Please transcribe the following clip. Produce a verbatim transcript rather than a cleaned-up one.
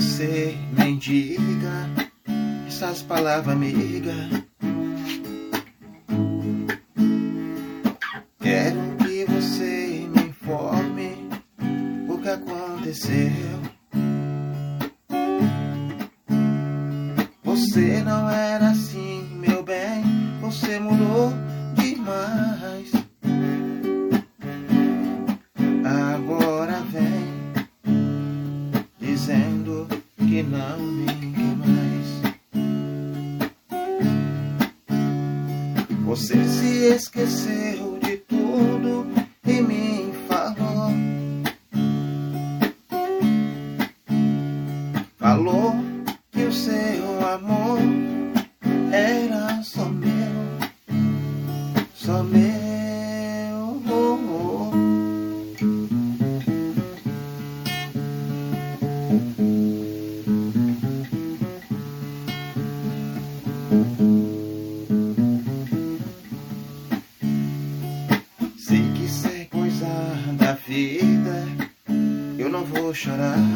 você mendiga essas palavras amigas. Quero que você me informe o que aconteceu. Você não era assim, meu bem, você mudou demais. Agora vem dizendo que não me quer mais. Você se esqueceu de tudo e me falou. Falou que o seu amor era só meu, só meu. Oh, oh. Sei que isso é coisa da vida, eu não vou chorar.